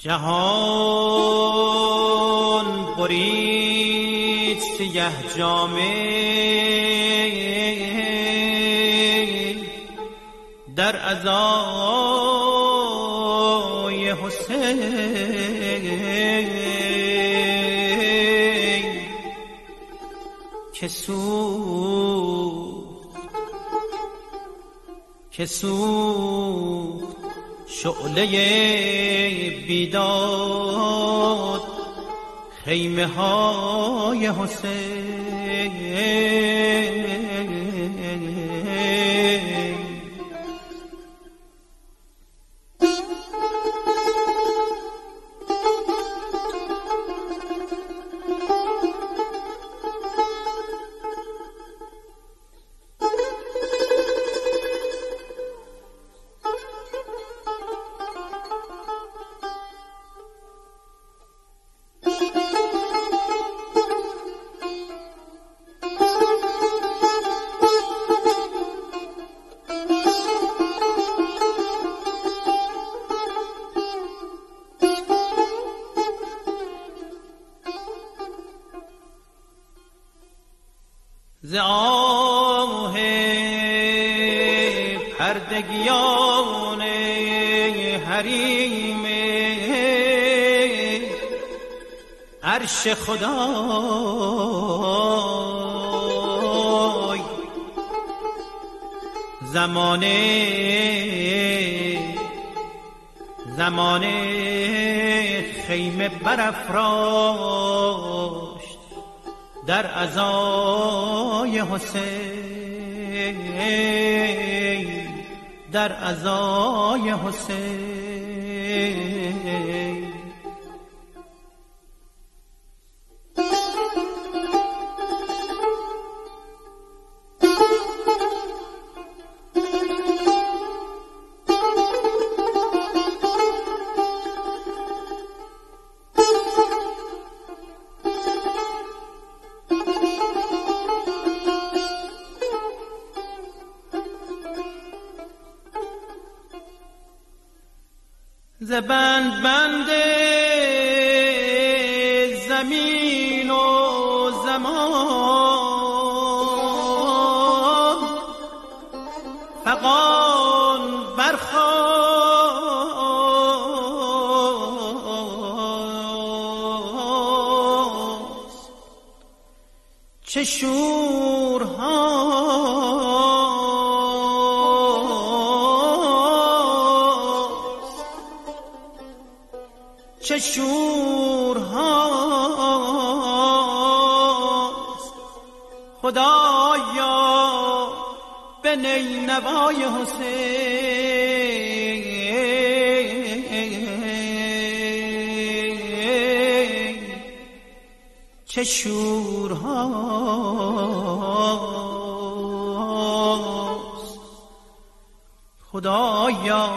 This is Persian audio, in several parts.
جهان برید سیه جامه در عزای حسین که سوخت شعله بیداد خیمه های حسین. ز آه پردگیان حریم عرش خدای زمانه خیمه برافراشت در عزای حسین، در عزای حسین. ز بند زمین و زمان فغان برخاست، چه شورها چه شورهاست خدایا به نینوای حسین، چه شورهاست خدایا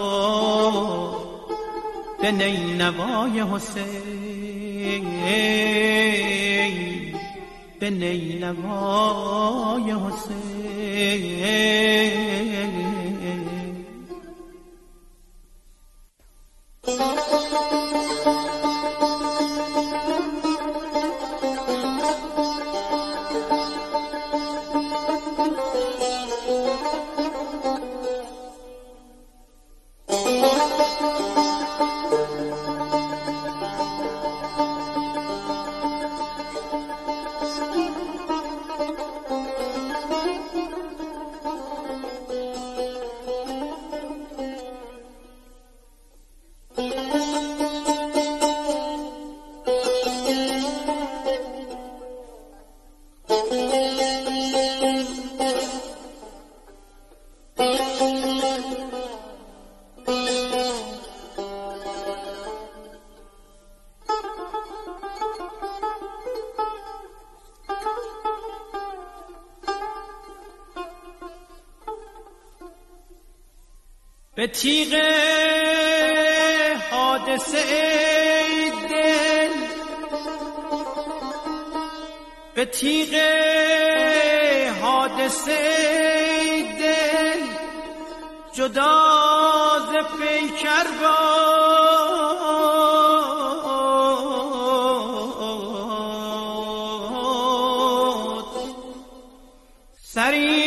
به نینوای حسین، به نینوای حسین. به تیغ حادثه دل، به تیغ حادثه دل جدا ز پیکر باد سری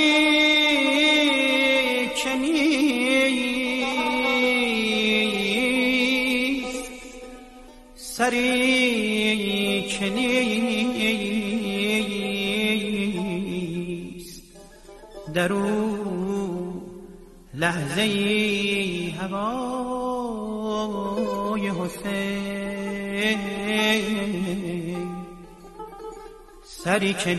که نیست سری که نیست در او لحظه‌ای هوای حسین سری که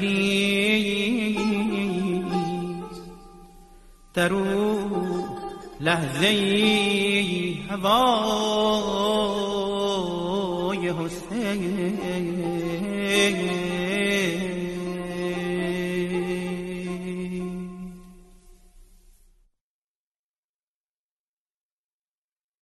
نیست در او لحظه‌ای هوای حسین